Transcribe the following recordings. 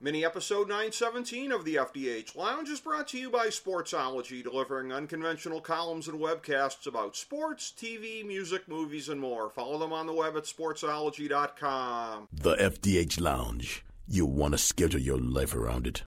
Mini episode 917 of the FDH Lounge is brought to you by Sportsology, delivering unconventional columns and webcasts about sports, TV, music, movies, and more. Follow them on the web at sportsology.com. The FDH Lounge. You want to schedule your life around it.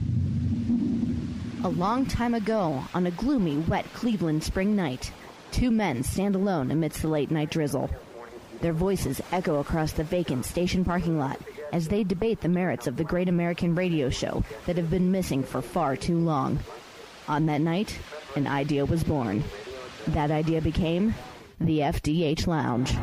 A long time ago, on a gloomy, wet Cleveland spring night, two men stand alone amidst the late-night drizzle. Their voices echo across the vacant station parking lot as they debate the merits of the great American radio show that have been missing for far too long. On that night, an idea was born. That idea became the FDH Lounge.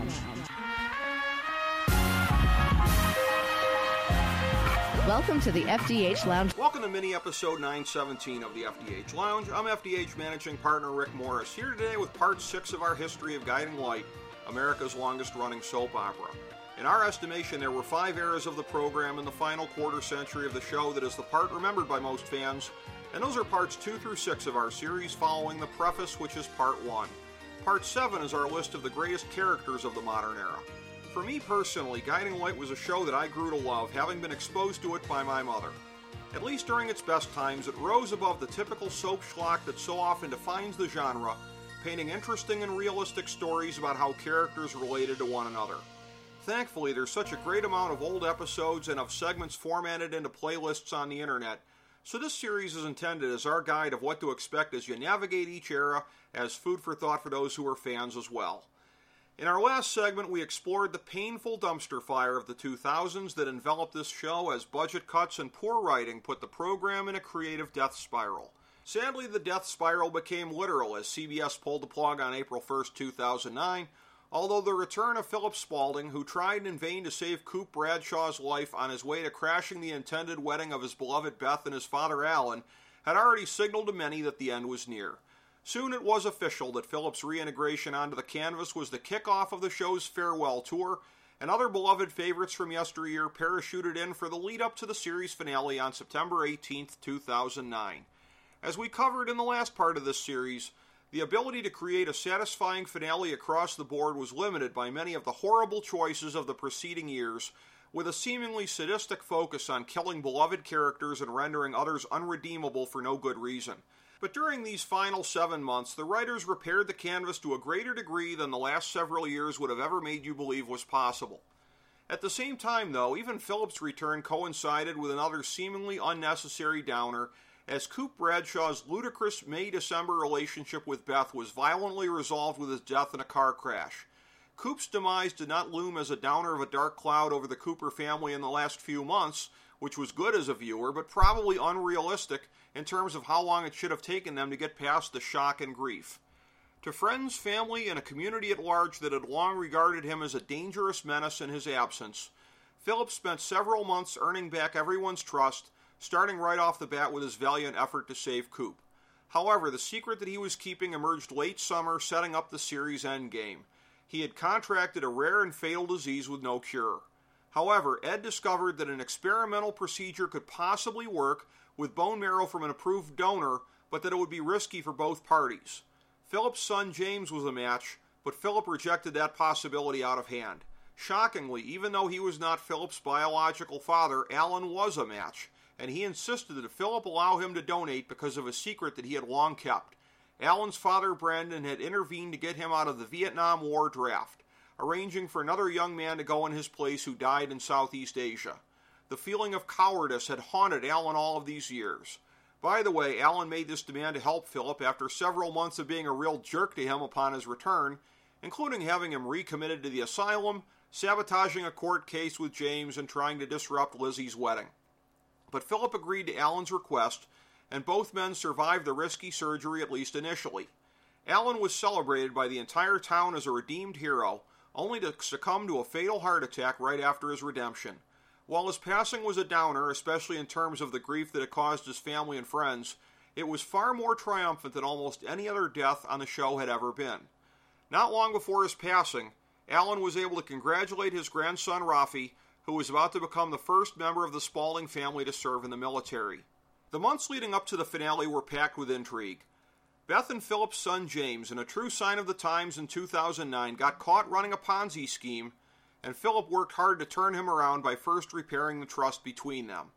Welcome to the FDH Lounge. Welcome to mini episode 917 of the FDH Lounge. I'm FDH managing partner Rick Morris, here today with part 6 of our history of Guiding Light, America's longest-running soap opera. In our estimation, there were 5 eras of the program in the final quarter century of the show that is the part remembered by most fans, and those are parts 2 through 6 of our series following the preface, which is part 1. Part 7 is our list of the greatest characters of the modern era. For me personally, Guiding Light was a show that I grew to love, having been exposed to it by my mother. At least during its best times, it rose above the typical soap schlock that so often defines the genre, painting interesting and realistic stories about how characters related to one another. Thankfully, there's such a great amount of old episodes and of segments formatted into playlists on the internet, so this series is intended as our guide of what to expect as you navigate each era, as food for thought for those who are fans as well. In our last segment, we explored the painful dumpster fire of the 2000s that enveloped this show as budget cuts and poor writing put the program in a creative death spiral. Sadly, the death spiral became literal as CBS pulled the plug on April 1st, 2009, although the return of Philip Spaulding, who tried in vain to save Coop Bradshaw's life on his way to crashing the intended wedding of his beloved Beth and his father Alan, had already signaled to many that the end was near. Soon it was official that Philip's reintegration onto the canvas was the kickoff of the show's farewell tour, and other beloved favorites from yesteryear parachuted in for the lead-up to the series finale on September 18, 2009. As we covered in the last part of this series, the ability to create a satisfying finale across the board was limited by many of the horrible choices of the preceding years, with a seemingly sadistic focus on killing beloved characters and rendering others unredeemable for no good reason. But during these final 7 months, the writers repaired the canvas to a greater degree than the last several years would have ever made you believe was possible. At the same time, though, even Philip's return coincided with another seemingly unnecessary downer, as Coop Bradshaw's ludicrous May-December relationship with Beth was violently resolved with his death in a car crash. Coop's demise did not loom as a downer of a dark cloud over the Cooper family in the last few months, which was good as a viewer, but probably unrealistic in terms of how long it should have taken them to get past the shock and grief. To friends, family, and a community at large that had long regarded him as a dangerous menace in his absence, Philip spent several months earning back everyone's trust, starting right off the bat with his valiant effort to save Coop. However, the secret that he was keeping emerged late summer, setting up the series' endgame. He had contracted a rare and fatal disease with no cure. However, Ed discovered that an experimental procedure could possibly work with bone marrow from an approved donor, but that it would be risky for both parties. Philip's son James was a match, but Philip rejected that possibility out of hand. Shockingly, even though he was not Philip's biological father, Alan was a match, and he insisted that Philip allow him to donate because of a secret that he had long kept. Alan's father, Brandon, had intervened to get him out of the Vietnam War draft, arranging for another young man to go in his place who died in Southeast Asia. The feeling of cowardice had haunted Alan all of these years. By the way, Alan made this demand to help Philip after several months of being a real jerk to him upon his return, including having him recommitted to the asylum, sabotaging a court case with James, and trying to disrupt Lizzie's wedding. But Philip agreed to Alan's request, and both men survived the risky surgery at least initially. Alan was celebrated by the entire town as a redeemed hero, only to succumb to a fatal heart attack right after his redemption. While his passing was a downer, especially in terms of the grief that it caused his family and friends, it was far more triumphant than almost any other death on the show had ever been. Not long before his passing, Alan was able to congratulate his grandson Rafi, who was about to become the first member of the Spaulding family to serve in the military. The months leading up to the finale were packed with intrigue. Beth and Philip's son James, in a true sign of the times in 2009, got caught running a Ponzi scheme, and Philip worked hard to turn him around by first repairing the trust between them.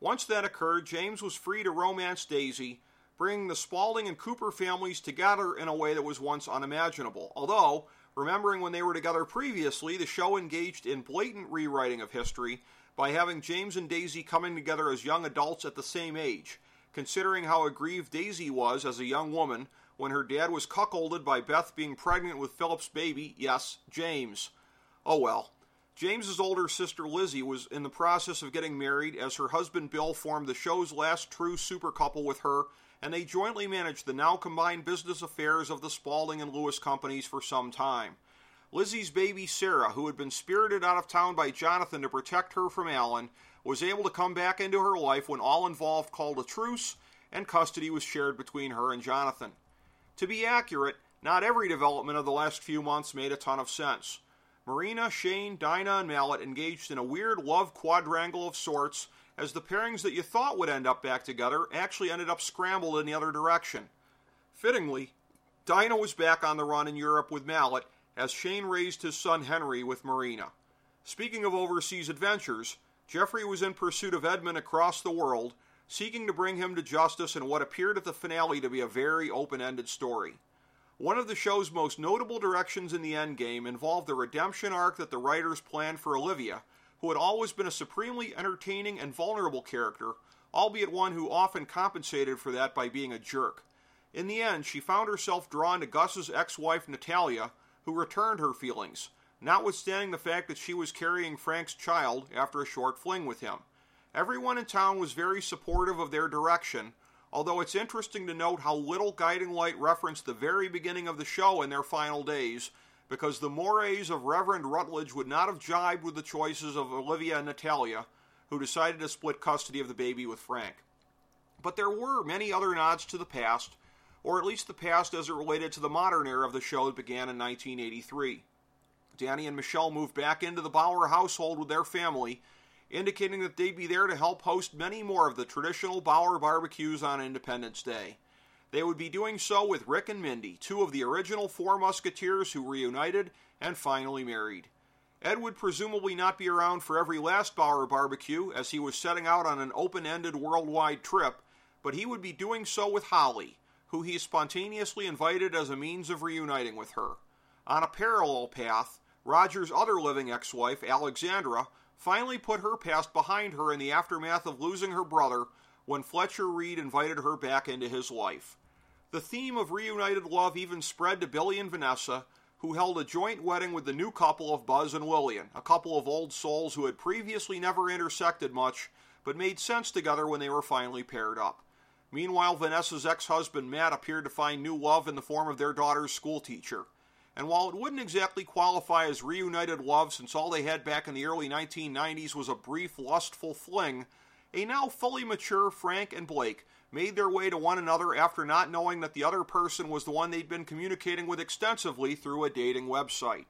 Once that occurred, James was free to romance Daisy, bringing the Spaulding and Cooper families together in a way that was once unimaginable. Although, remembering when they were together previously, the show engaged in blatant rewriting of history by having James and Daisy coming together as young adults at the same age, considering how aggrieved Daisy was as a young woman when her dad was cuckolded by Beth being pregnant with Philip's baby, yes, James. Oh well. James's older sister Lizzie was in the process of getting married as her husband Bill formed the show's last true super couple with her, and they jointly managed the now combined business affairs of the Spaulding and Lewis companies for some time. Lizzie's baby Sarah, who had been spirited out of town by Jonathan to protect her from Alan, was able to come back into her life when all involved called a truce and custody was shared between her and Jonathan. To be accurate, not every development of the last few months made a ton of sense. Marina, Shane, Dinah, and Mallet engaged in a weird love quadrangle of sorts as the pairings that you thought would end up back together actually ended up scrambled in the other direction. Fittingly, Dinah was back on the run in Europe with Mallet as Shane raised his son Henry with Marina. Speaking of overseas adventures, Jeffrey was in pursuit of Edmund across the world, seeking to bring him to justice in what appeared at the finale to be a very open-ended story. One of the show's most notable directions in the endgame involved the redemption arc that the writers planned for Olivia, who had always been a supremely entertaining and vulnerable character, albeit one who often compensated for that by being a jerk. In the end, she found herself drawn to Gus's ex-wife Natalia, who returned her feelings, notwithstanding the fact that she was carrying Frank's child after a short fling with him. Everyone in town was very supportive of their direction, although it's interesting to note how little Guiding Light referenced the very beginning of the show in their final days, because the mores of Reverend Rutledge would not have jibed with the choices of Olivia and Natalia, who decided to split custody of the baby with Frank. But there were many other nods to the past, or at least the past as it related to the modern era of the show that began in 1983. Danny and Michelle moved back into the Bauer household with their family, indicating that they'd be there to help host many more of the traditional Bauer barbecues on Independence Day. They would be doing so with Rick and Mindy, two of the original Four Musketeers who reunited and finally married. Ed would presumably not be around for every last Bauer barbecue, as he was setting out on an open-ended worldwide trip, but he would be doing so with Holly, who he spontaneously invited as a means of reuniting with her. On a parallel path, Roger's other living ex-wife, Alexandra, finally put her past behind her in the aftermath of losing her brother when Fletcher Reed invited her back into his life. The theme of reunited love even spread to Billy and Vanessa, who held a joint wedding with the new couple of Buzz and Lillian, a couple of old souls who had previously never intersected much, but made sense together when they were finally paired up. Meanwhile, Vanessa's ex-husband Matt appeared to find new love in the form of their daughter's schoolteacher. And while it wouldn't exactly qualify as reunited love since all they had back in the early 1990s was a brief, lustful fling, a now fully mature Frank and Blake made their way to one another after not knowing that the other person was the one they'd been communicating with extensively through a dating website.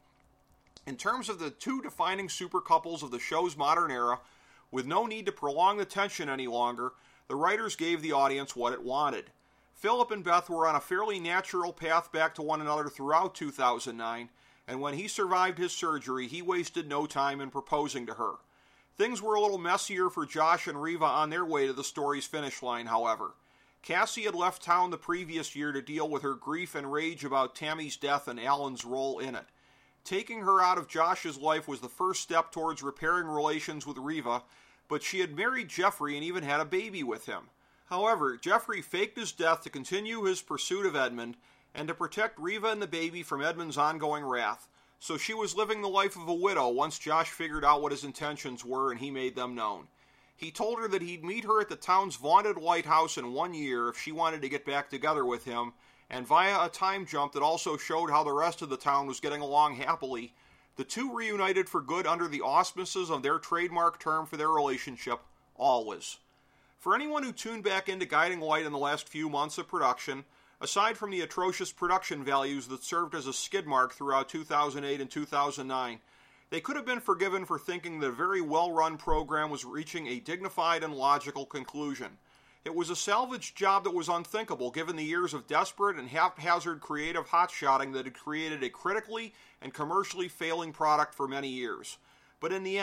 In terms of the two defining super couples of the show's modern era, with no need to prolong the tension any longer, the writers gave the audience what it wanted. Philip and Beth were on a fairly natural path back to one another throughout 2009, and when he survived his surgery, he wasted no time in proposing to her. Things were a little messier for Josh and Reva on their way to the story's finish line, however. Cassie had left town the previous year to deal with her grief and rage about Tammy's death and Alan's role in it. Taking her out of Josh's life was the first step towards repairing relations with Reva, but she had married Jeffrey and even had a baby with him. However, Jeffrey faked his death to continue his pursuit of Edmund and to protect Reva and the baby from Edmund's ongoing wrath, so she was living the life of a widow once Josh figured out what his intentions were and he made them known. He told her that he'd meet her at the town's vaunted lighthouse in 1 year if she wanted to get back together with him, and via a time jump that also showed how the rest of the town was getting along happily, the two reunited for good under the auspices of their trademark term for their relationship, always. For anyone who tuned back into Guiding Light in the last few months of production, aside from the atrocious production values that served as a skid mark throughout 2008 and 2009, they could have been forgiven for thinking that a very well-run program was reaching a dignified and logical conclusion. It was a salvage job that was unthinkable given the years of desperate and haphazard creative hotshotting that had created a critically and commercially failing product for many years. But in the end,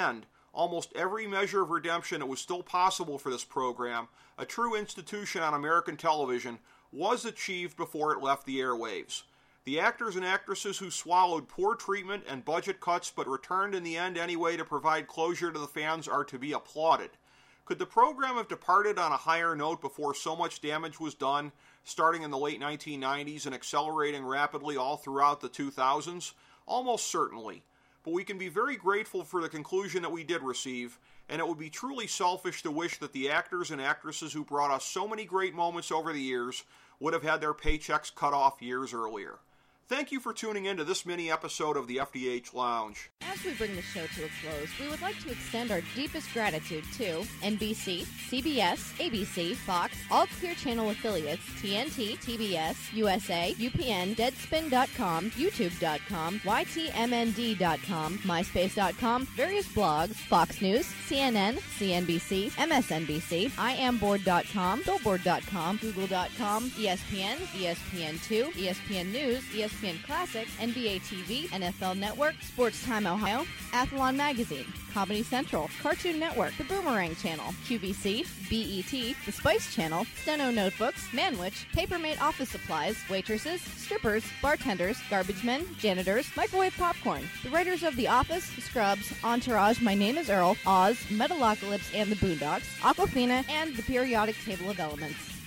almost every measure of redemption that was still possible for this program, a true institution on American television, was achieved before it left the airwaves. The actors and actresses who swallowed poor treatment and budget cuts but returned in the end anyway to provide closure to the fans are to be applauded. Could the program have departed on a higher note before so much damage was done, starting in the late 1990s and accelerating rapidly all throughout the 2000s? Almost certainly. But we can be very grateful for the conclusion that we did receive, and it would be truly selfish to wish that the actors and actresses who brought us so many great moments over the years would have had their paychecks cut off years earlier. Thank you for tuning in to this mini episode of the FDH Lounge. As we bring the show to a close, we would like to extend our deepest gratitude to NBC, CBS, ABC, Fox, all Clear Channel affiliates, TNT, TBS, USA, UPN, Deadspin.com, YouTube.com, YTMND.com, MySpace.com, various blogs, Fox News, CNN, CNBC, MSNBC, IamBoard.com, Billboard.com, Google.com, ESPN, ESPN2, ESPN News, ESPN Classic, NBA TV, NFL Network, Sports Time Ohio, Athlon Magazine, Comedy Central, Cartoon Network, The Boomerang Channel, QVC, BET, The Spice Channel, Steno Notebooks, Manwich, Papermate Office Supplies, waitresses, strippers, bartenders, garbage men, janitors, microwave popcorn, the writers of The Office, Scrubs, Entourage, My Name is Earl, Oz, Metalocalypse and the Boondocks, Aquafina, and the Periodic Table of Elements.